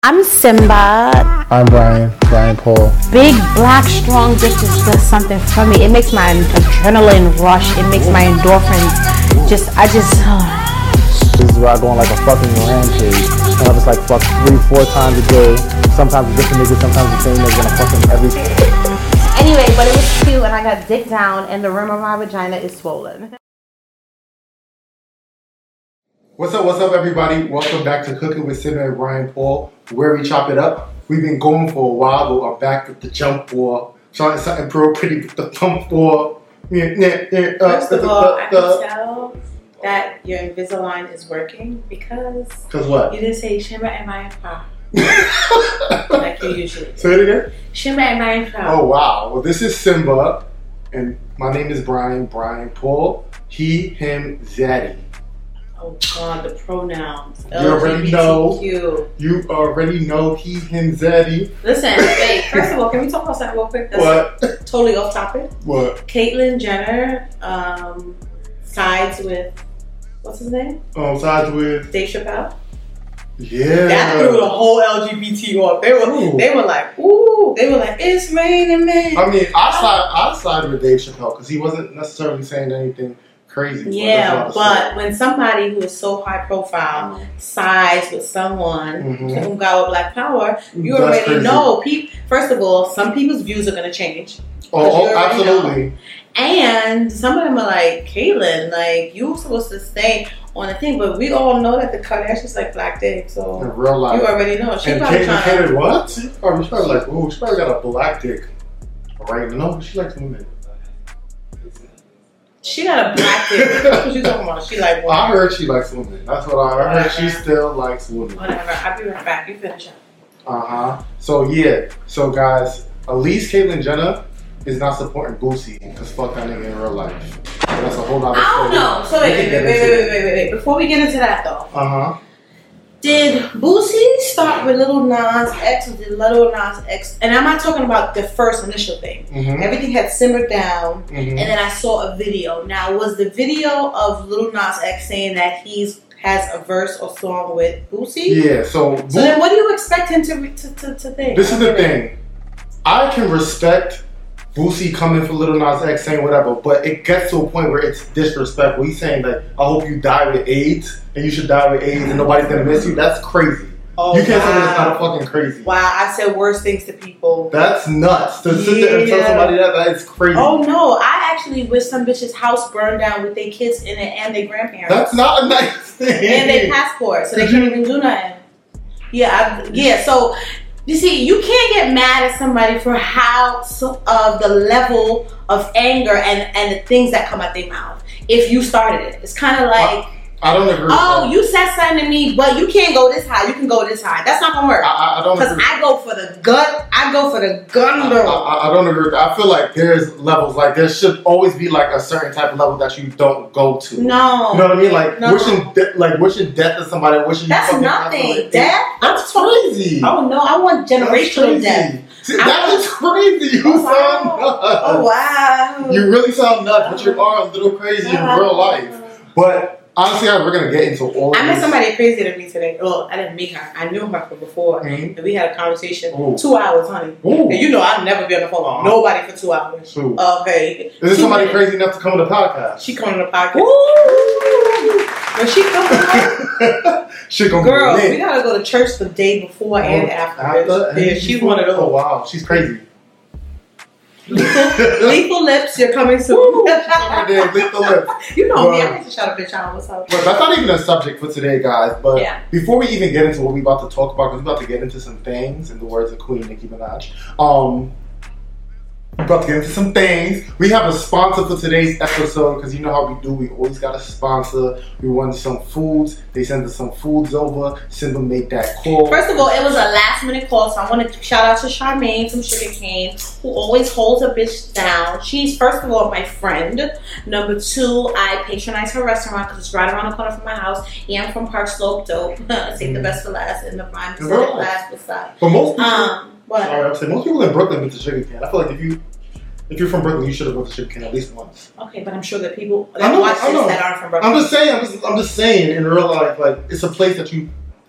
I'm Simba. I'm Brian Paul. Big, black, strong dick just does something for me. It makes my adrenaline rush. It makes my endorphins This is where I go on like a fucking rampage. And I'll just like fuck 3-4 times a day. Sometimes a different nigga, sometimes the same nigga, and I'm fucking every. Anyway, but it was cute and I got dick down and the rim of my vagina is swollen. What's up, everybody? Welcome back to Cooking with Simba and Brian Paul, where we chop it up. We've been going for a while, but we're back with the jump ball. Trying something real pretty with the pump ball. First of all, I can tell that your Invisalign is working because what? You didn't say Shimba and Ryan Pa. Like you usually. Say it again? Shimba and Ryan Pa. Oh, wow. Well, this is Simba, and my name is Brian Paul. He, him, Zaddy. Oh God, the pronouns. You already know. LGBTQ. You already know he, him, Zaddy. Listen, wait. First of all, can we talk about something real quick? That's What? Totally off topic. What? Caitlyn Jenner sides with what's his name? Sides with Dave Chappelle. Yeah. That threw the whole LGBT off. They were like, ooh. They were like, it's raining, man. I mean, I side with Dave Chappelle because he wasn't necessarily saying anything crazy. Yeah, but when somebody who is so high profile sides with someone who got black power, you That's already crazy. know. First of all, some people's views are going to change. Oh, absolutely. Know. And some of them are like, Caitlyn, like, you were supposed to stay on the thing, but we all know that the Kardashians like black dick, so in real life. You already know. She and probably trying Caitlyn, what? She probably like, ooh, she probably got a black dick. Right? No, she likes women. She got a black dick. That's what you talking about. She like women. I heard she likes women. That's what I heard. She still likes women. Whatever. I'll be right back. You finish up. So yeah. So guys, at least Caitlyn Jenner is not supporting Boosie because fuck that nigga in real life. So that's a whole other story. I don't know. So wait. Before we get into that though. Did Boosie start with Lil Nas X, or did Lil Nas X? And I'm not talking about the first initial thing. Everything had simmered down, and then I saw a video. Now, was the video of Lil Nas X saying that he has a verse or song with Boosie? Yeah. So then, what do you expect him to think? This is the thing. I can respect Boosie coming for Lil Nas X saying whatever, but it gets to a point where it's disrespectful. He's saying like, I hope you die with AIDS, and you should die with AIDS, and nobody's gonna miss you. That's crazy. Oh, you can't say that's not fucking crazy. Wow, I said worse things to people. That's nuts. To sit there and tell somebody that is crazy. Oh no, I actually wish some bitch's house burned down with their kids in it and their grandparents. That's not a nice thing. And their passport, so they can't even do nothing. Yeah, so you see, you can't get mad at somebody for the level of anger and the things that come out their mouth. If you started it, it's kind of like, I don't agree. Oh, you said something to me, but you can't go this high. You can go this high. That's not gonna work. I don't because I go for the gun. I go for the gun though. I don't agree with that. I feel like there's levels. Like there should always be like a certain type of level that you don't go to. No, you know what I mean? Like wishing death to somebody. Wishing that's nothing. Death. That's crazy. Oh no, I want generational death. See, that is crazy. You sound nuts. Oh wow. You really sound nuts, but you are a little crazy in real life. But honestly, we're gonna get into all. I met somebody crazier than me today. Well, I didn't meet her. I knew her from before, and we had a conversation. 2 hours, honey. And you know, I'd never be on the phone with nobody for 2 hours. Okay. Is somebody crazy enough to come to the podcast? She coming to the podcast. Woo! When she comes, she gonna girl, we gotta go to church the day before and after. Yeah, she's one of those. Oh wow, she's crazy. Lethal Lips, you're coming soon. Lethal Lips. You know me, I need to shut up bitch out. What's up? But that's not even a subject for today, guys. But before we even get into what we're about to talk about, because we're about to get into some things, in the words of Queen Nicki Minaj. We're about to get into some things. We have a sponsor for today's episode because you know how we do. We always got a sponsor. We want some foods. They send us some foods over. Simba made that call. First of all, it was a last minute call, so I want to shout out to Charmaine from Sugar Cane, who always holds a bitch down. She's, first of all, my friend. Number two, I patronize her restaurant because it's right around the corner from my house. Yeah, I'm from Park Slope, dope. Save the best for last and the prime for last beside. But most people, what? Sorry, I'm saying most people in Brooklyn went to Sugar Cane. I feel like if you're from Brooklyn, you should have went to Sugar Cane at least once. Okay, but I'm sure that people that watch this that aren't from Brooklyn. I'm just saying in real life, like it's a place that you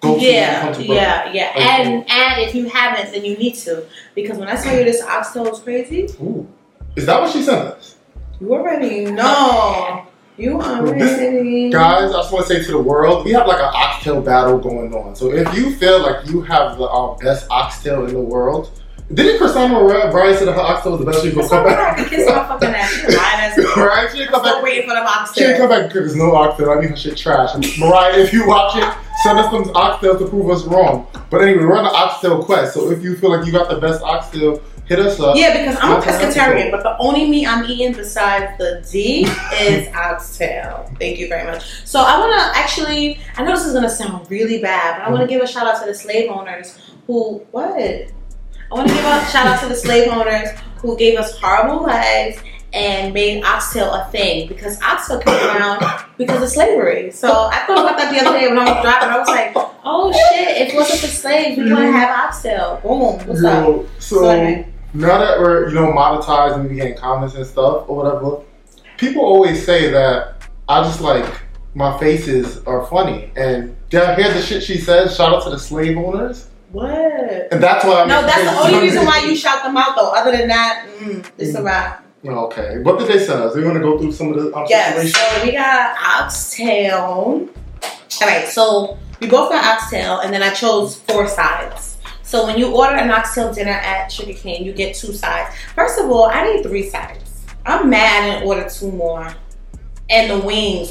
go to. Yeah. Like, And if you haven't, then you need to. Because when I tell you this oxtail is crazy. Ooh. Is that what she sent us? You already know. You already. Guys, I just want to say to the world, we have like an oxtail battle going on. So if you feel like you have the best oxtail in the world, didn't Cristiano Brian say that her oxtail was the best? She could come back. She kissed my fucking ass. Right? She didn't come back. Waiting for the oxtail. She didn't come back because there's no oxtail. I mean, her shit trash. And Mariah, if you watch it, send us some oxtails to prove us wrong. But anyway, we're on the oxtail quest. So if you feel like you got the best oxtail, hit us up. Yeah, because I'm a pescatarian, but the only meat I'm eating besides the D is oxtail. Thank you very much. So I want to actually, I know this is going to sound really bad, but I want to give a shout out to the slave owners who, I want to give a shout out to the slave owners who gave us horrible lives and made oxtail a thing, because oxtail came around because of slavery. So I thought about that the other day when I was driving. I was like, oh shit, if it wasn't for slaves, we wouldn't have oxtail. Boom. What's up? So now that we're, monetized and we getting comments and stuff or whatever, people always say that I just like, my faces are funny. And did I hear the shit she says? Shout out to the slave owners. What? And that's why No, that's the only reason why you shout them out, though. Other than that, it's a wrap. Okay. What did they send us? We want to go through some of the Yes, so we got oxtail. All right, so we both got oxtail, and then I chose 4 sides. So when you order an oxtail dinner at Sugar Cane, you get 2 sides. First of all, I need 3 sides. I'm mad and order 2 more. And the wings.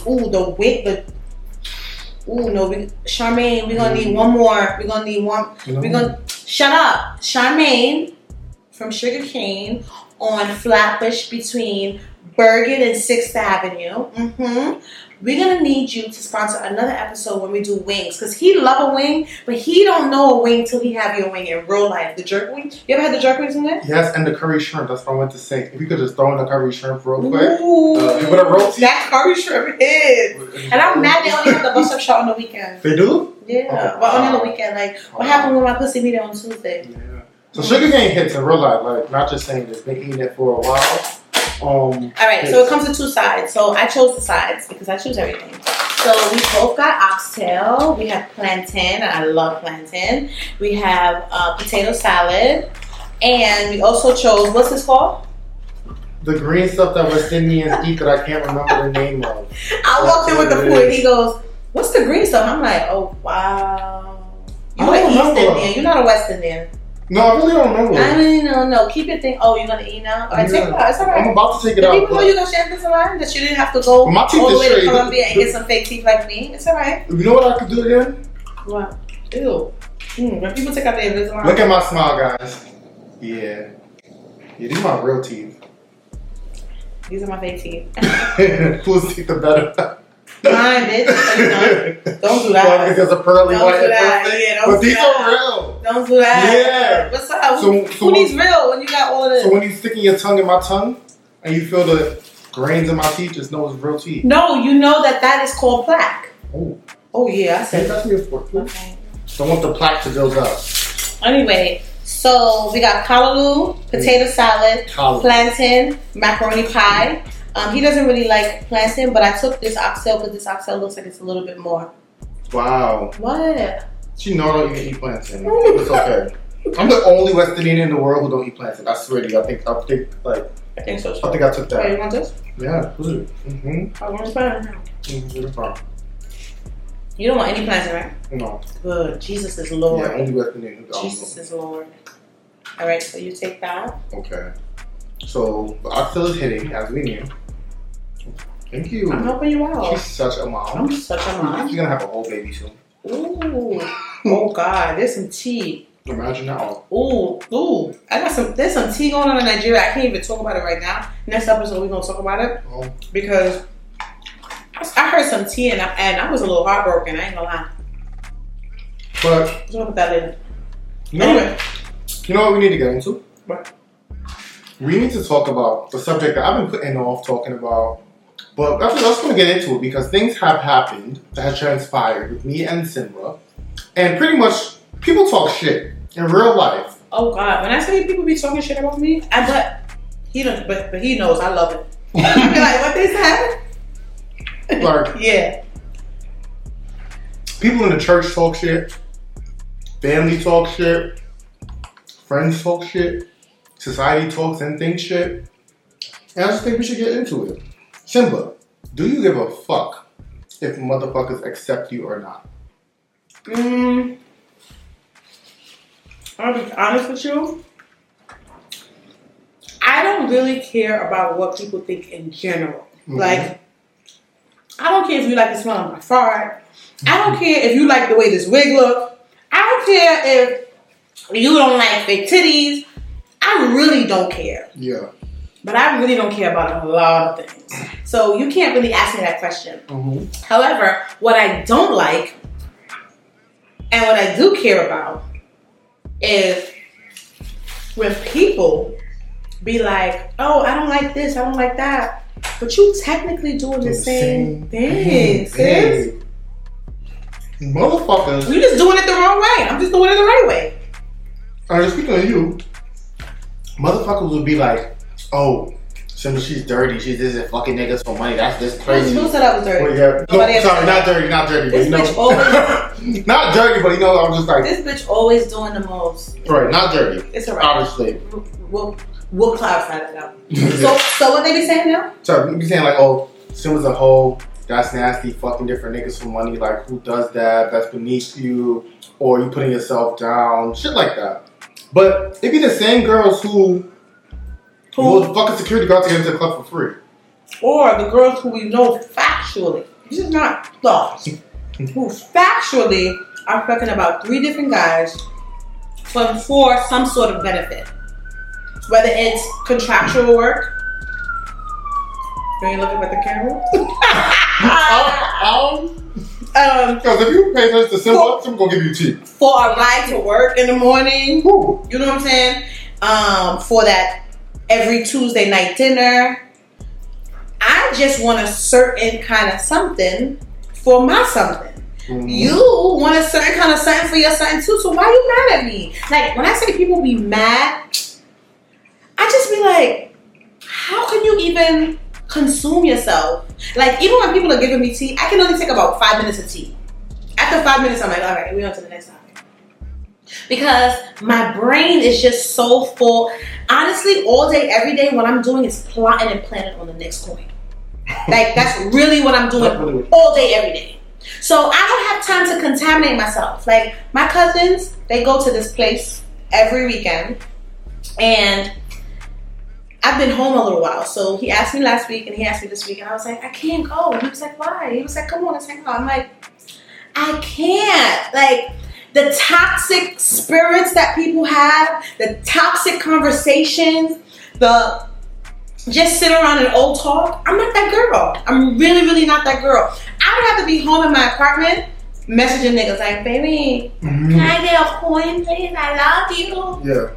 Charmaine, we're gonna need 1 more. We're gonna need 1. Shut up. Charmaine from Sugar Cane on Flatbush between Bergen and 6th Avenue. We're gonna need you to sponsor another episode when we do wings, because he love a wing, but he don't know a wing till he have your wing in real life. The jerk wing. You ever had the jerk wings in there? Yes, and the curry shrimp. That's what I went to say. If you could just throw in the curry shrimp real quick. With a roti. That curry shrimp is. And I'm mad they only have the bus up shot on the weekend. They do? Yeah, but only on the weekend. Like, what happened when my pussy meet it on Tuesday? Yeah. So Sugar Cane hits in real life. Like, not just saying this. Been eating it for a while. Alright, so it comes to 2 sides. So I chose the sides because I choose everything. So we both got oxtail. We have plantain, and I love plantain. We have potato salad, and we also chose, what's this called? The green stuff that West Indians eat that I can't remember the name of. I walked in with the food, and he goes, "What's the green stuff?" I'm like, "Oh wow, you're an East Indian. You're not a West Indian." No, I really don't remember. I mean, no. Keep your thing. Oh, you're gonna eat now? All right, take it out. It's all right. I'm about to take it out. People know you gonna share this line, that you didn't have to go all the way to Colombia and get some fake teeth like me. It's all right. You know what I could do again? What? Ew. When people take out their Invisalign. Look at my smile, guys. Yeah, these are my real teeth. These are my fake teeth. Whose teeth are better? Mine, bitch. Don't do that. Well, because of pearly don't white. Do that. Yeah, don't but do these that. are real. Don't do that. Yeah. What's up? Who needs real when you got all of this? So when you sticking your tongue in my tongue and you feel the grains in my teeth, just know it's real teeth. No, you know that is called plaque. Oh yeah, I said. Hey, that's me a fork, please. Okay. So I want the plaque to build up. Anyway, so we got callaloo, potato salad, plantain, macaroni pie. He doesn't really like plantain, but I took this oxtail because this oxtail looks like it's a little bit more. Wow. What? She know I don't even eat plantain. It's okay. I'm the only West Indian in the world who don't eat plantain. I swear to you. I think so. I think I took that. Hey, you want this? Yeah, put it. I want to plantain. You don't want any plantain, right? No. Good. Jesus is Lord. Yeah, only West Indian. Jesus is Lord. All right, so you take that. Okay. So the oxtail is hitting, as we knew. Thank you. I'm helping you out. She's such a mom. I'm such a mom. She's gonna have a whole baby soon. Ooh. Oh God, there's some tea. Imagine that. Ooh. There's some tea going on in Nigeria. I can't even talk about it right now. Next episode we're gonna talk about it. Because I heard some tea and I was a little heartbroken, I ain't gonna lie. But we'll talk about that later. Anyway. You know what we need to get into? What? We need to talk about the subject that I've been putting off talking about. But let's going to get into it because things have happened that have transpired with me and Simra. And pretty much, people talk shit in real life. Oh, God. When I say people be talking shit about me, but he knows I love it. I be like, what they said? Like, yeah. People in the church talk shit. Family talk shit. Friends talk shit. Society talks and thinks shit. And I just think we should get into it. Simba, do you give a fuck if motherfuckers accept you or not? I'll be honest with you. I don't really care about what people think in general. Mm-hmm. Like, I don't care if you like the smell of my fart. I don't care if you like the way this wig looks. I don't care if you don't like fake titties. I really don't care. Yeah. But I really don't care about a lot of things. So you can't really ask me that question. Mm-hmm. However, what I don't like and what I do care about is when people be like, oh, I don't like this, I don't like that. But you technically doing the same thing, sis. Motherfuckers. You just doing it the wrong way. I'm just doing it the right way. Alright, speaking of you, motherfuckers would be like, oh, Simba, she's dirty. She isn't fucking niggas for money. That's just crazy. Who said I was dirty? Well, yeah. No, sorry, not dirty. But this you know, bitch always, not dirty, but you know, I'm just like, this bitch always doing the most. Right, not dirty. It's alright. Obviously. We'll clarify that out. So what they be saying now? So they be saying like, oh, Simba's a hoe. That's nasty. Fucking different niggas for money. Like, who does that? That's beneath you. Or you putting yourself down. Shit like that. But it be the same girls who will fucking security guard to get into the club for free. Or the girls who we know factually, this is not thoughts, who factually are fucking about 3 different guys for some sort of benefit. Whether it's contractual work. Are you looking at the camera? Because if you pay attention to Simba, Simba gonna give you tea. For a ride to work in the morning. Ooh. You know what I'm saying? For that every Tuesday night dinner. I just want a certain kind of something for my something. Mm-hmm. You want a certain kind of something for your something too. So why are you mad at me? Like, when I say people be mad, I just be like, how can you even consume yourself? Like, even when people are giving me tea, I can only take about 5 minutes of tea. After 5 minutes, I'm like, all right, we're on to the next topic. Because my brain is just so full. Honestly, all day, every day, what I'm doing is plotting and planning on the next coin. Like, that's really what I'm doing all day, every day. So I don't have time to contaminate myself. Like, my cousins, they go to this place every weekend. And I've been home a little while. So he asked me last week and he asked me this week. And I was like, I can't go. And he was like, why? He was like, come on, let's hang out. I'm like, I can't. Like, the toxic spirits that people have, the toxic conversations, the just sit around and old talk. I'm not that girl. I'm really, really not that girl. I would have to be home in my apartment messaging niggas like, baby, can I get a coin, please? I love you. Yeah.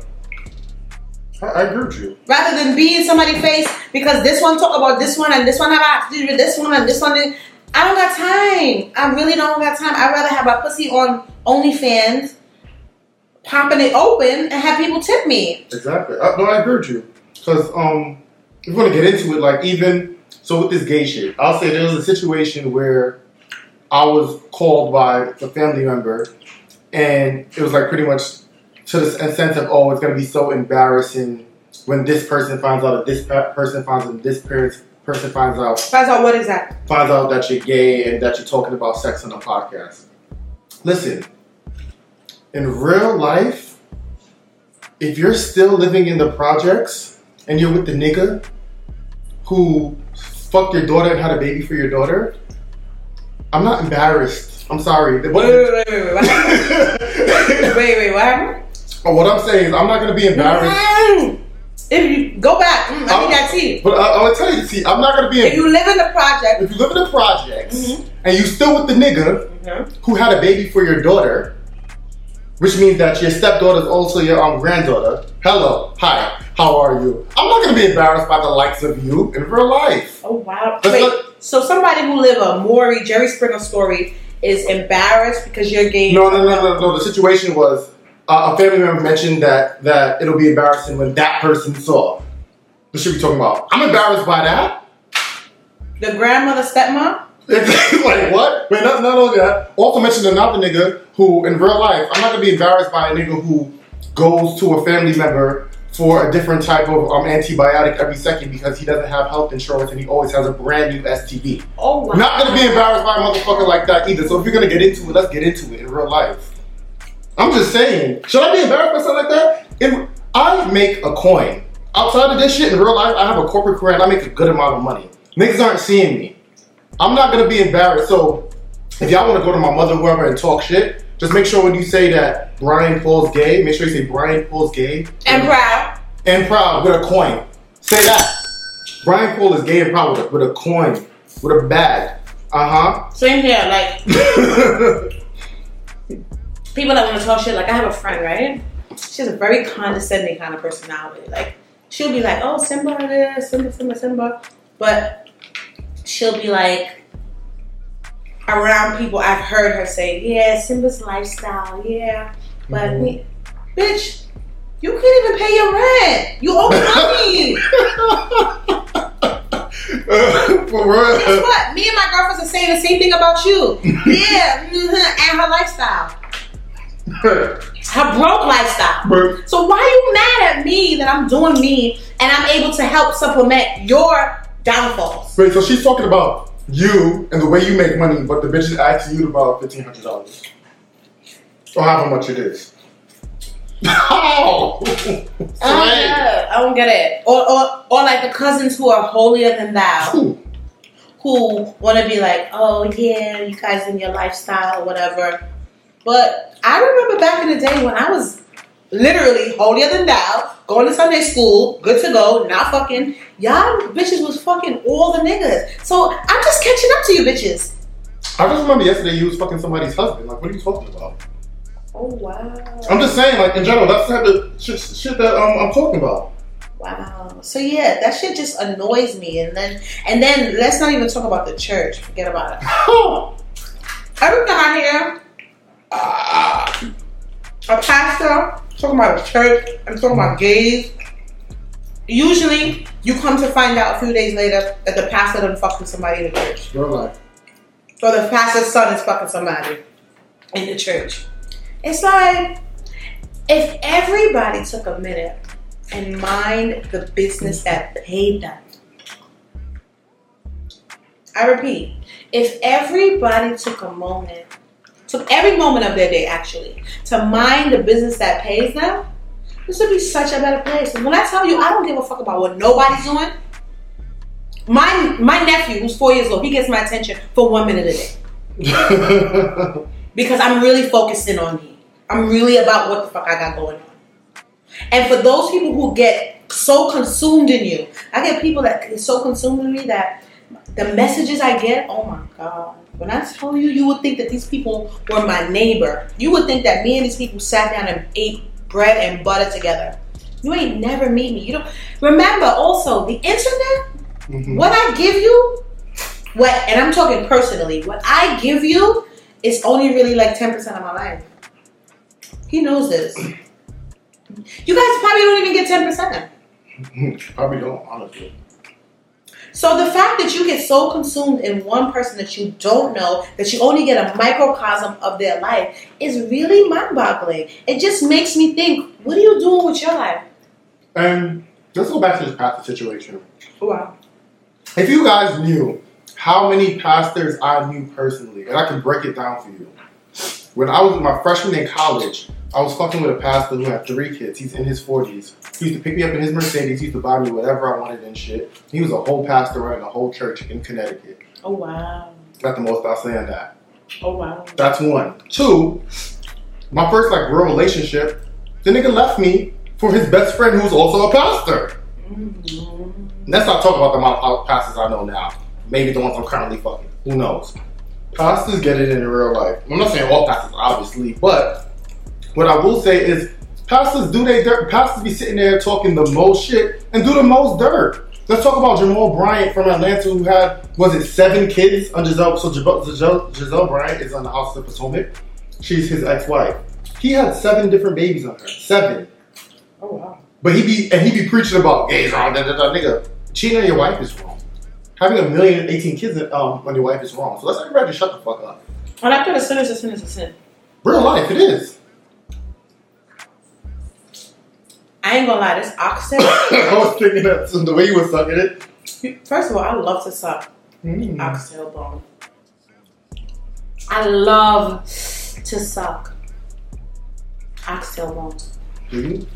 I agree with you. Rather than be in somebody's face because this one talk about this one and this one have to do with this one and this one. I don't got time. I really don't got time. I'd rather have my pussy on OnlyFans, popping it open, and have people tip me. Exactly. I agree with you. Because if you want to get into it, like even, so with this gay shit, I'll say there was a situation where I was called by a family member and it was like pretty much to the sense of, oh, it's going to be so embarrassing when this person finds out, that this person finds out, this person finds out. Finds out what is that? Finds out that you're gay and that you're talking about sex on a podcast. Listen, in real life, if you're still living in the projects and you're with the nigga who fucked your daughter and had a baby for your daughter, I'm not embarrassed. I'm sorry. Wait, what happened? Wait, what happened? Oh, what I'm saying is I'm not going to be embarrassed. If you go back, I need that tea. But I will tell you the tea. I'm not going to be embarrassed. If you live in the project. If you live in the projects and you still with the nigga who had a baby for your daughter, which means that your stepdaughter is also your granddaughter. Hello. Hi. How are you? I'm not going to be embarrassed by the likes of you in real life. Oh, wow. Wait, so somebody who live a Maury, Jerry Springer story is embarrassed because you're gay? No. The situation was a family member mentioned that it'll be embarrassing when that person saw. What should we be talking about? I'm embarrassed by that. The grandmother, stepmom? Like, what? Wait, not only that. Also mentioned another nigga who, in real life, I'm not going to be embarrassed by a nigga who goes to a family member for a different type of antibiotic every second because he doesn't have health insurance and he always has a brand new STD. Oh, wow. Not going to be embarrassed by a motherfucker like that either. So if you're going to get into it, let's get into it in real life. I'm just saying, should I be embarrassed by something like that? I make a coin. Outside of this shit, in real life, I have a corporate career and I make a good amount of money. Niggas aren't seeing me. I'm not going to be embarrassed. So if y'all want to go to my mother, whoever, and talk shit, just make sure when you say that Brian Paul's gay, make sure you say Brian Paul's gay. And proud. And proud with a coin. Say that. Brian Paul is gay and proud with a coin. With a bag. Same here. Like, people that want to talk shit, like I have a friend, right? She's a very condescending kind of personality. Like, she'll be like, oh, Simba this, Simba. But she'll be like, around people, I've heard her say, yeah, Simba's lifestyle, yeah. But, bitch, you can't even pay your rent. You owe money. For real. Guess what? Me and my girlfriends are saying the same thing about you. Yeah, and her lifestyle. Her broke lifestyle. So why are you mad at me that I'm doing me and I'm able to help supplement your downfalls? Wait, so she's talking about you and the way you make money, but the bitch is asking you about $1,500. Or however much it is. How? I don't get it. Or like the cousins who are holier than thou. Who want to be like, oh yeah, you guys in your lifestyle or whatever. But I remember back in the day when I was literally holier than thou, going to Sunday school, good to go, not fucking. Y'all bitches was fucking all the niggas. So I'm just catching up to you bitches. I just remember yesterday you was fucking somebody's husband. Like, what are you talking about? Oh, wow. I'm just saying, like, in general, that's the type of shit that I'm talking about. Wow. So yeah, that shit just annoys me. And then let's not even talk about the church. Forget about it. Every time I hear a pastor talking about a church and talking about gays, usually you come to find out a few days later that the pastor done fucked with somebody in the church. You're like, or the pastor's son is fucking somebody in the church. It's like, if everybody took a minute and mind the business that paid them. I repeat, if everybody took every moment of their day actually, to mind the business that pays them, this would be such a better place. And when I tell you, I don't give a fuck about what nobody's doing. My nephew, who's 4 years old, he gets my attention for 1 minute a day. Because I'm really focusing on me. I'm really about what the fuck I got going on. And for those people who get so consumed in you, I get people that get so consumed in me that the messages I get, oh my God. When I tell you, you would think that these people were my neighbor. You would think that me and these people sat down and ate bread and butter together. You ain't never meet me. You don't remember also the internet. What I give you, and I'm talking personally, what I give you is only really like 10% of my life. He knows this. You guys probably don't even get 10%. Probably don't, honestly. So the fact that you get so consumed in one person that you don't know, that you only get a microcosm of their life, is really mind-boggling. It just makes me think, what are you doing with your life? And let's go back to this pastor situation. Wow. If you guys knew how many pastors I knew personally, and I can break it down for you. When I was my freshman in college, I was fucking with a pastor who had 3 kids. He's in his 40s. He used to pick me up in his Mercedes. He used to buy me whatever I wanted and shit. He was a whole pastor running a whole church in Connecticut. Oh, wow. Got the most about saying that. Oh, wow. That's 1. 2, my first like real relationship, the nigga left me for his best friend who's also a pastor. Let's not talk about the amount of pastors I know now. Maybe the ones I'm currently fucking. Who knows? Pastors get it in real life. I'm not saying all pastors, obviously, but what I will say is pastors do their dirt. Pastors be sitting there talking the most shit and do the most dirt. Let's talk about Jamal Bryant from Atlanta who had, 7 kids on Giselle. So Giselle Bryant is on the House of Potomac. She's his ex-wife. He had 7 different babies on her. 7. Oh, wow. But he be preaching about gays wrong, nigga. Cheating on your wife is wrong. having 1,018 kids on your wife is wrong. So let's everybody just shut the fuck up. Well, after a sin is a sin is a sin. Real life, it is. I ain't gonna lie, this oxtail. I was thinking that the way you were sucking it. First of all, I love to suck oxtail bone. I love to suck oxtail bones. You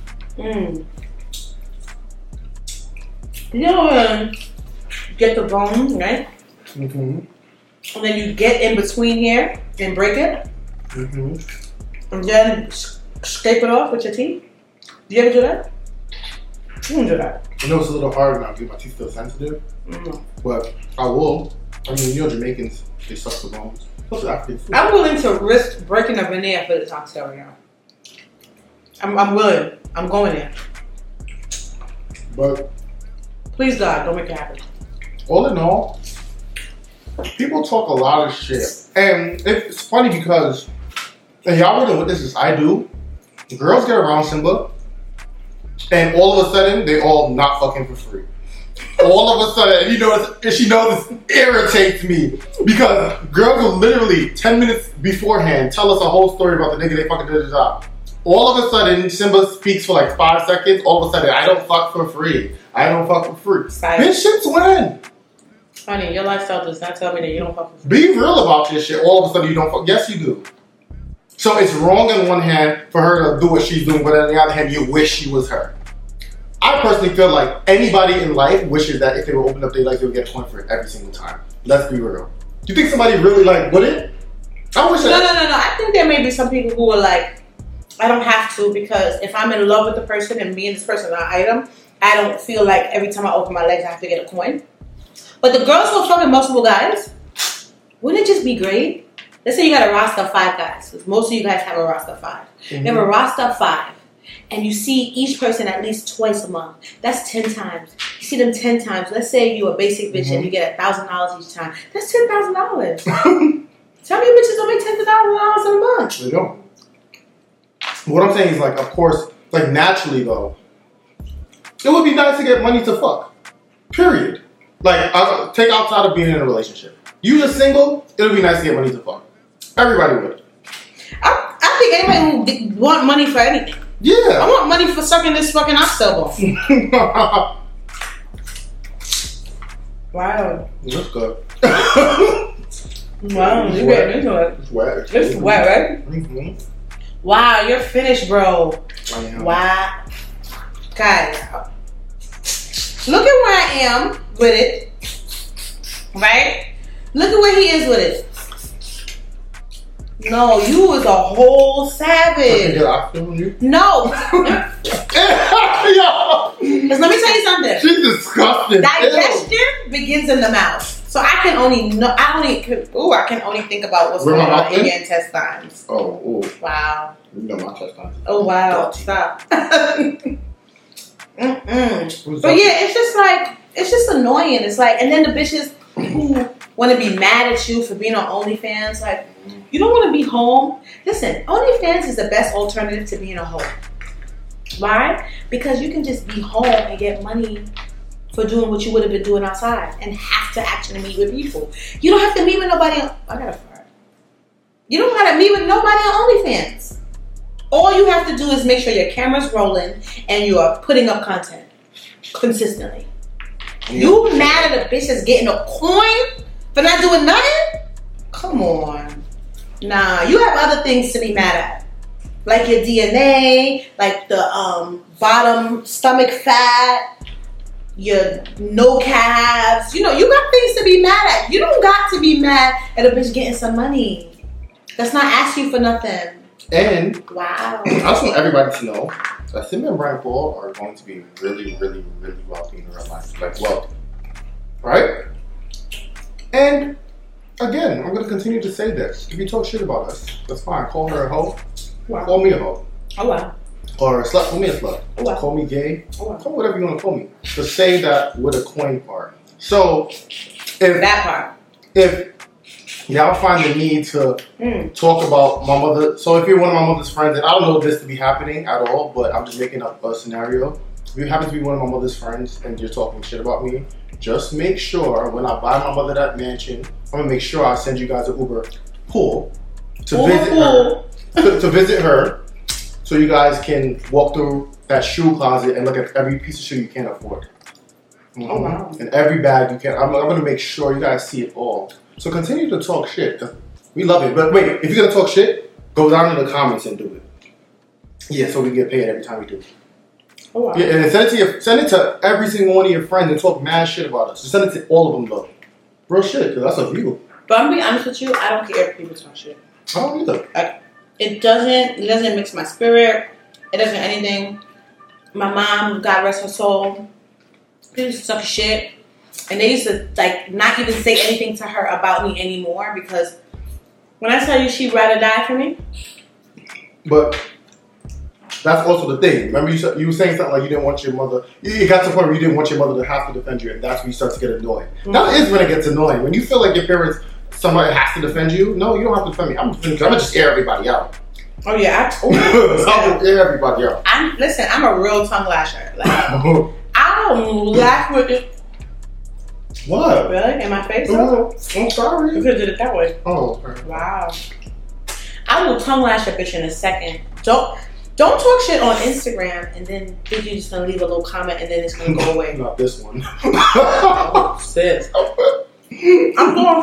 know when you get the bone, right? And then you get in between here and break it. And then scrape it off with your teeth. Do you ever do that? You don't do that. I know it's a little hard now because my teeth still sensitive. But I will. I mean, you know, Jamaicans, they suck the bones. I'm willing to risk breaking a veneer for this oxtail right now. I'm willing. I'm going there. But please, God, don't make it happen. All in all, people talk a lot of shit. And it's funny because, and y'all wouldn't witness this, I do. Girls get around Simba, and all of a sudden, they all not fucking for free. All of a sudden, she knows this irritates me because girls will literally 10 minutes beforehand tell us a whole story about the nigga they fucking did the job. All of a sudden, Simba speaks for like 5 seconds. All of a sudden, I don't fuck for free. I don't fuck for free. Bitch, shit's when? Honey, your lifestyle does not tell me that you don't fuck for free. Be real about this shit. All of a sudden, you don't fuck. Yes, you do. So it's wrong on one hand for her to do what she's doing, but on the other hand, you wish she was her. I personally feel like anybody in life wishes that if they were open up their life, they would get a point for it every single time. Let's be real. You think somebody really would it? I wish. No. I think there may be some people who are like, I don't have to because if I'm in love with the person and me and this person are an item, I don't feel like every time I open my legs I have to get a coin. But the girls who are fucking multiple guys, wouldn't it just be great? Let's say you got a roster of 5 guys, because most of you guys have a roster of 5. You have a roster of 5, and you see each person at least twice a month. That's 10 times. You see them 10 times. Let's say you're a basic bitch and you get $1,000 each time. That's $10,000. Tell me you bitches don't make $10,000 in a month. They don't. What I'm saying is, like, of course, like, naturally, though, it would be nice to get money to fuck. Period. Like, take outside of being in a relationship. You just single, it would be nice to get money to fuck. Everybody would. I think anybody would want money for anything. Yeah. I want money for sucking this fucking oxtail bone. Wow. That's good. Wow, you getting into it. It's wet. It's wet, right? Wow, you're finished, bro. I am. Wow. Guys, look at where I am with it. Right? Look at where he is with it. No, you was a whole savage. No. Because let me tell you something. She's disgusting. Digestion begins in the mouth. So I can only think about what's going on in your intestines. Oh, ooh. Wow. You know my intestines. Oh wow. Stop. But yeah, it's just annoying. It's like, and then the bitches who want to be mad at you for being on OnlyFans, like, you don't want to be home. Listen, OnlyFans is the best alternative to being a hoe. Why? Because you can just be home and get money for doing what you would have been doing outside and have to actually meet with people. You don't have to meet with nobody on, I gotta fart. You don't have to meet with nobody on OnlyFans. All you have to do is make sure your camera's rolling and you are putting up content consistently. You mad at a bitch that's getting a coin for not doing nothing? Come on. Nah, you have other things to be mad at. Like your DNA, like the bottom stomach fat, your no calves. You know, you got things to be mad at. You don't got to be mad at a bitch getting some money. That's not asking for nothing. And wow. I just want everybody to know that Simba and Brian Paul are going to be really, really, really wealthy in real life. Like wealthy. Right? And again, I'm going to continue to say this. If you talk shit about us, that's fine. Call her a hoe. Wow. Call me a hoe. Oh wow. Or a slut. Call me a slut. Oh wow. Call me gay. Oh wow. Call me whatever you want to call me. Just say that with a coin part. So, if that part. If y'all find the need to talk about my mother. So if you're one of my mother's friends, and I don't know this to be happening at all, but I'm just making up a scenario. If you happen to be one of my mother's friends and you're talking shit about me, just make sure when I buy my mother that mansion, I'm gonna make sure I send you guys an Uber pool to visit her, so you guys can walk through that shoe closet and look at every piece of shoe you can't afford. Mm-hmm. Oh wow! And every bag you can. I'm gonna make sure you guys see it all. So continue to talk shit. We love it. But wait, if you're gonna talk shit, go down in the comments and do it. Yeah, so we get paid every time we do it. Oh, wow. Yeah, and send it to every single one of your friends and talk mad shit about us. Just send it to all of them though. Real shit, because that's a view. But I'm gonna be honest with you, I don't care if people talk shit. I don't either. It doesn't mix my spirit. It doesn't anything. My mom, God rest her soul, she used to suck shit. And they used to like not even say anything to her about me anymore, because when I tell you she'd rather die for me. But that's also the thing. Remember you were saying something like you didn't want your mother. It got to the point where you didn't want your mother to have to defend you, and that's when you start to get annoyed. Mm-hmm. That is when it gets annoying. When you feel like your parents, somebody has to defend you. No, you don't have to defend me. I'm gonna just air everybody out. Oh yeah, I'm gonna air everybody out. I'm a real tongue lasher. Like, I don't laugh with it. What? Really? In my face? Oh, I'm sorry. You could have did it that way. Oh, okay. Wow. I will tongue lash a bitch in a second. Don't talk shit on Instagram and then think you're just gonna leave a little comment and then it's gonna go away. Not this one. Oh, sis. I'm going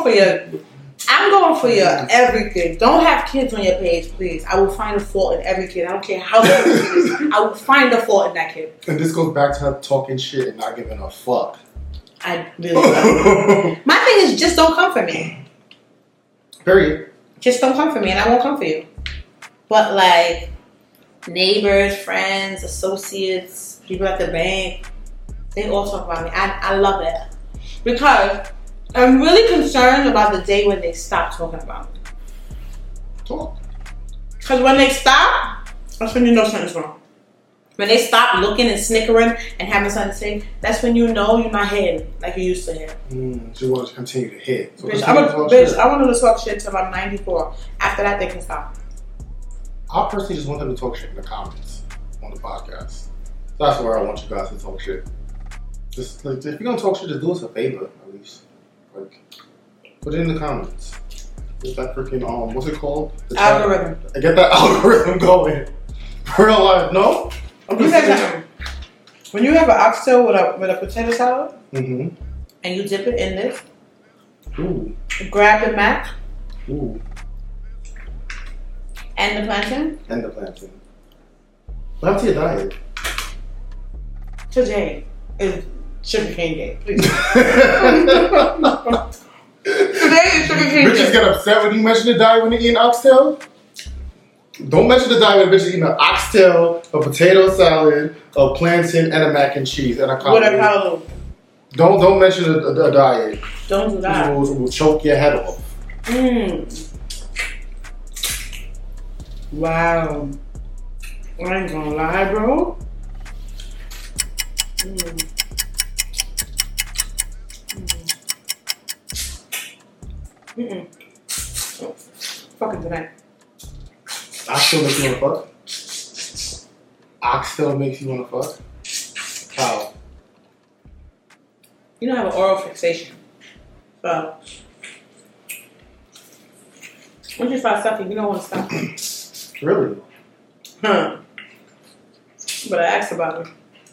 for your everything. Don't have kids on your page, please. I will find a fault in every kid. I don't care how good it is. I will find a fault in that kid. And this goes back to her talking shit and not giving a fuck. I really don't. My thing is just don't come for me. Period. Just don't come for me and I won't come for you. But like neighbors, friends, associates, people at the bank, they all talk about me. I love it. Because I'm really concerned about the day when they stop talking about me. Talk. Because when they stop, that's when you know something's wrong. When they stop looking and snickering and having something to say, that's when you know you're not hitting like you used to hit. So you want to continue to hit. So I want them to talk shit till I'm 94. After that, they can stop. I personally just want them to talk shit in the comments on the podcast. That's where I want you guys to talk shit. Just like, if you're gonna talk shit, just do us a favor at least. Like, put it in the comments. Get that freaking what's it called? The algorithm. Get that algorithm going. Real life, no. I'm just saying. When you have an oxtail with a potato salad, and you dip it in this, ooh, grab the mac, ooh, and the plantain. What's your diet? Today is sugar cane day, please. Today is sugar cane day. Bitches get upset when you mention the diet when they're eating oxtail. Don't mention the diet when bitches eating an oxtail, a potato salad, a plantain, and a mac and cheese, and a coffee. Whatever. Don't mention the diet. Don't do that. It will choke your head off. Wow. I ain't gonna lie, bro. Fucking tonight. Oxtail makes you wanna fuck? Oxtail makes you wanna fuck? How? You don't have an oral fixation. So once you start sucking, you don't want to stop. Really? Huh. But I asked about it.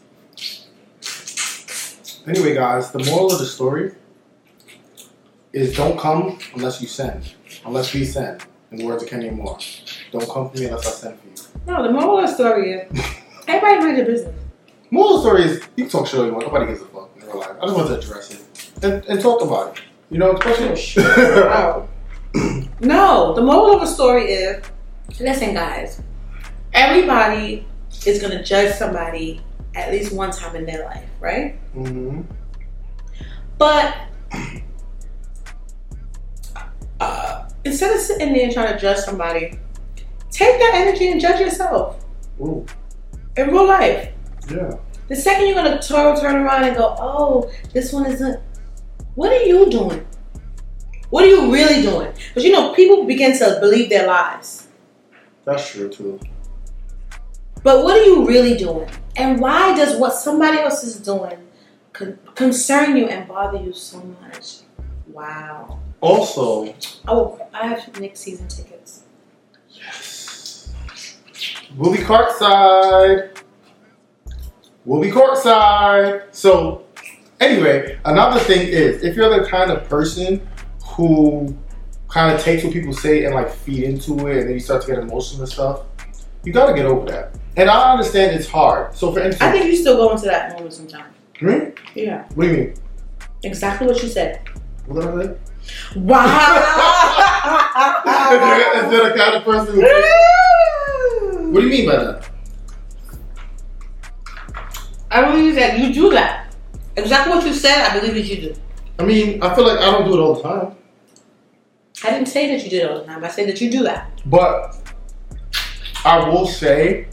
Anyway, guys, the moral of the story is don't come unless you send. Unless we send. In the words of Kenya Moore. Don't come for me unless I send for you. No, the moral of the story is everybody mind your business. Moral of the story is you can talk shit all you want. Nobody gives a fuck in real life. I just want to address it and talk about it. You know, especially. Oh. No, the moral of the story is, listen, guys. Everybody is gonna judge somebody at least one time in their life, right? But instead of sitting there and trying to judge somebody, take that energy and judge yourself. Ooh. In real life. Yeah. The second you're gonna turn around and go, oh, this one isn't. What are you doing? What are you really doing? Because you know, people begin to believe their lies. That's true too. But what are you really doing? And why does what somebody else is doing concern you and bother you so much. Wow. Also, I have Knicks season tickets. Yes. We'll be courtside. So, anyway, another thing is, if you're the kind of person who kind of takes what people say and like feed into it, and then you start to get emotional and stuff, you gotta get over that. And I understand it's hard. So, for instance, I think you still go into that moment sometimes. Me? Yeah. What do you mean? Exactly what you said. What did I say? Wow. Is that the kind of person who what do you mean by that? I believe that you do that. Exactly what you said, I believe that you do. I mean, I feel like I don't do it all the time. I didn't say that you did it all the time. I said that you do that. But I will say,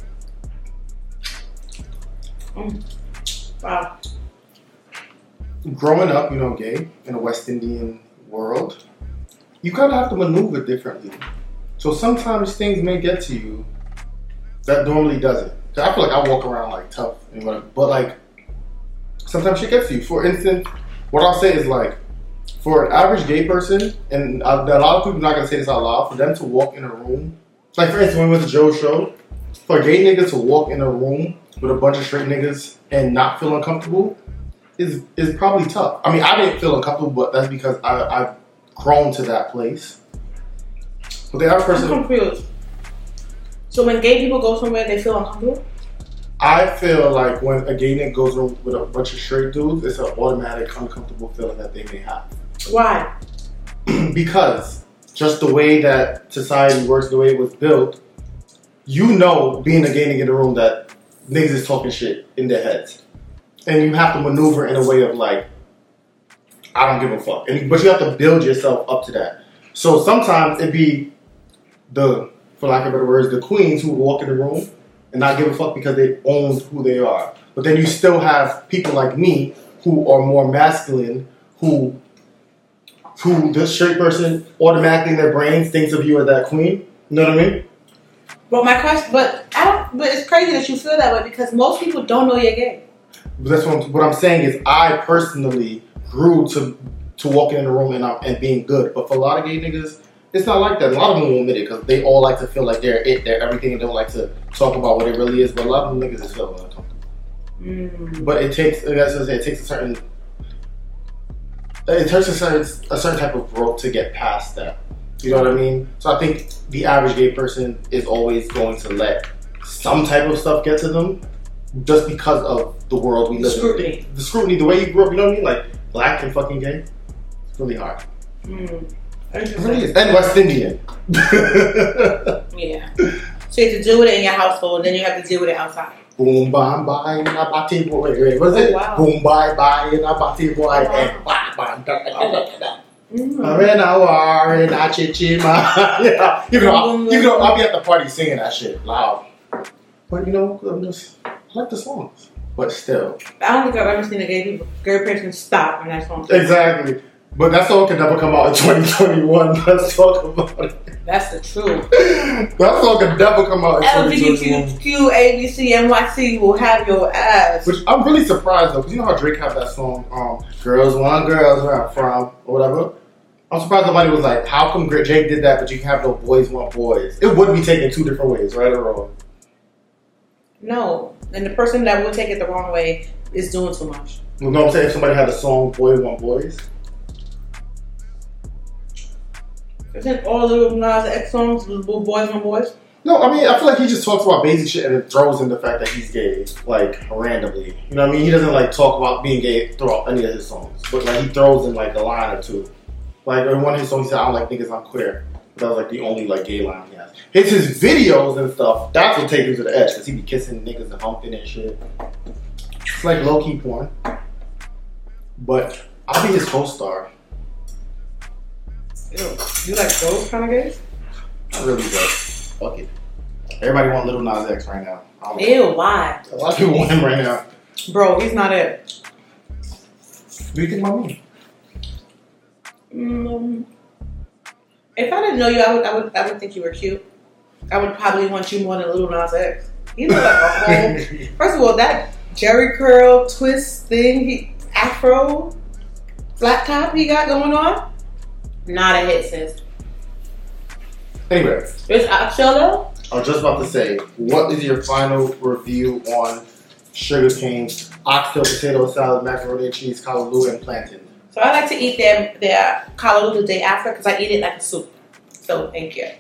wow. Growing up, gay in a West Indian world, you kind of have to maneuver differently. So sometimes things may get to you that normally doesn't. I feel like I walk around like tough and whatever, but like sometimes shit gets to you. For instance, what I'll say is like, for an average gay person, and a lot of people are not gonna say this out loud, for them to walk in a room, like for instance when we went to Joe's show, for a gay nigga to walk in a room with a bunch of straight niggas and not feel uncomfortable is probably tough. I mean, I didn't feel uncomfortable, but that's because I've grown to that place. But the average person, I'm confused. So when gay people go somewhere, they feel uncomfortable? I feel like when a gay nigga goes around with a bunch of straight dudes, it's an automatic uncomfortable feeling that they may have. Why? Because just the way that society works, the way it was built, being a gay nigga in the room, that niggas is talking shit in their heads. And you have to maneuver in a way of like, I don't give a fuck. But you have to build yourself up to that. So sometimes it'd be for lack of better words, the queens who would walk in the room and not give a fuck because they owned who they are. But then you still have people like me who are more masculine, who the straight person automatically in their brains thinks of you as that queen. You know what I mean? Well, my question, but it's crazy that you feel that way because most people don't know you're gay. But that's what I'm saying is I personally grew to walking in the room and being good. But for a lot of gay niggas, it's not like that. A lot of them won't admit it because they all like to feel like they're everything and don't like to talk about what it really is. But a lot of them niggas is feeling uncomfortable. But it takes a certain type of growth to get past that. You know what I mean? So I think the average gay person is always going to let some type of stuff get to them just because of the world we live in. The scrutiny, the way you grew up, you know what I mean? Like black and fucking gay. It's really hard. It really is. And West Indian. Yeah. So you have to deal with it in your household, and then you have to deal with it outside. Boom, bye, bye, na bati boy. Wait, what's it? Wow. Boom, bye, bye, na bati boy. And bye, bye, I'll be at the party singing that shit loud. But I like the songs. But still. I don't think I've ever seen a gay person stop when that song. Exactly. But that song can never come out in 2021. Let's talk about it. That's the truth. That song can never come out in 2021. LGBTQ, ABC, NYC will have your ass. Which I'm really surprised though, because you know how Drake have that song, Girls Want Girls, Where I'm From, or whatever? I'm surprised nobody was like, how come Drake did that, but you can have no Boys Want Boys? It would be taken two different ways, right or wrong? No. And the person that would take it the wrong way is doing too much. You know what I'm saying? If somebody had a song, Boys Want Boys. Isn't all Lil Nas X songs Boys Want Boys? No, I mean, I feel like he just talks about basic shit and it throws in the fact that he's gay, like, randomly. You know what I mean? He doesn't, like, talk about being gay throughout any of his songs. But, like, he throws in, like, a line or two. Like, in one of his songs, he said, I don't like niggas, I'm queer. But that was, like, the only, like, gay line he has. His videos and stuff, that's what takes him to the edge, because he be kissing niggas and humping and shit. It's, like, low-key porn. But I'll be his co-star. Ew. You like those kind of gays? I really do. Fuck it. Everybody want Lil Nas X right now. Ew, why? A lot of people want him right now. Bro, he's not it. What do you think about me? If I didn't know you, I would think you were cute. I would probably want you more than Lil Nas X. You know, like a whole. First of all, that Jerry curl twist thing, Afro flat top he got going on, not a hit, sis. Anyway. It's Oxtail though? I was just about to say, what is your final review on Sugar Cane's oxtail potato salad, macaroni and cheese, callaloo, and plantain? So I like to eat their callaloo the day after because I eat it like a soup. So thank you.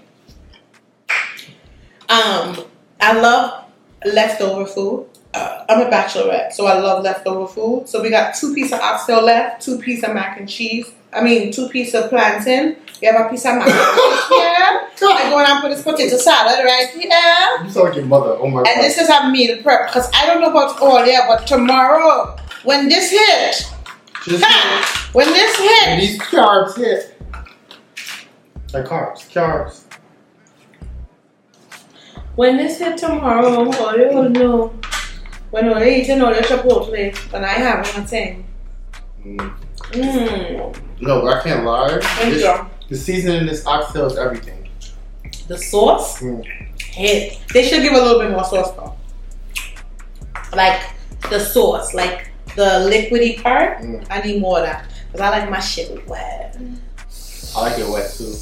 I love leftover food. I'm a bachelorette, so I love leftover food. So we got 2 pieces of oxtail left, 2 pieces of mac and cheese. 2 pieces of plantain. We have a piece of mac and cheese here. I go and put this potato salad right here. You sound like your mother. Oh my God. And this is a meal prep because I don't know about all yeah, but tomorrow when this hit, when this hit, and these carbs hit. Like carbs. When this hit tomorrow, all you will know. When all they eating all the Chipotle, when I have one thing. No, I can't lie. Thank you. The seasoning in this oxtail is everything. The sauce? Hit. They should give a little bit more sauce though. Like the sauce, like the liquidy part. I need more of that. Because I like my shit wet. I like it wet too.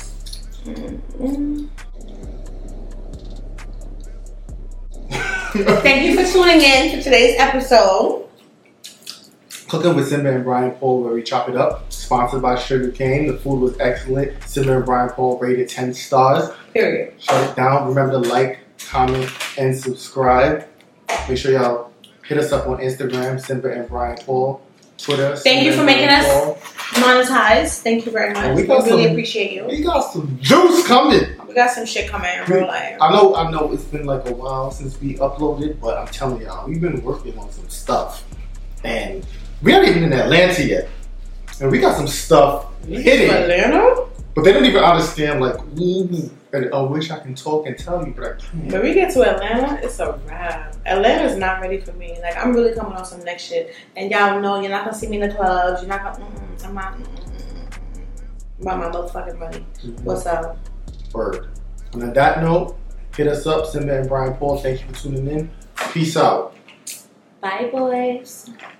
Thank you for tuning in for today's episode. Cooking with Simba and Brian Paul, where we chop it up. Sponsored by Sugar Cane. The food was excellent. Simba and Brian Paul rated 10 stars. Period. Shut it down. Remember to like, comment, and subscribe. Make sure y'all hit us up on Instagram, Simba and Brian Paul. Twitter. Thank you for making us monetize. Thank you very much. We really appreciate you. We got some juice coming. We got some shit coming in real life. I know it's been like a while since we uploaded, but I'm telling y'all, we've been working on some stuff. And we aren't even in Atlanta yet. And we got some stuff hitting. Atlanta? But they don't even understand, like, ooh, and I wish I can talk and tell you, but I can't. When we get to Atlanta, it's a wrap. Atlanta's not ready for me. Like, I'm really coming on some next shit. And y'all know you're not going to see me in the clubs. You're not going to, I'm not, about my motherfucking money. What's up? Word. And on that note, hit us up, Simba and Brian Paul. Thank you for tuning in. Peace out. Bye, boys.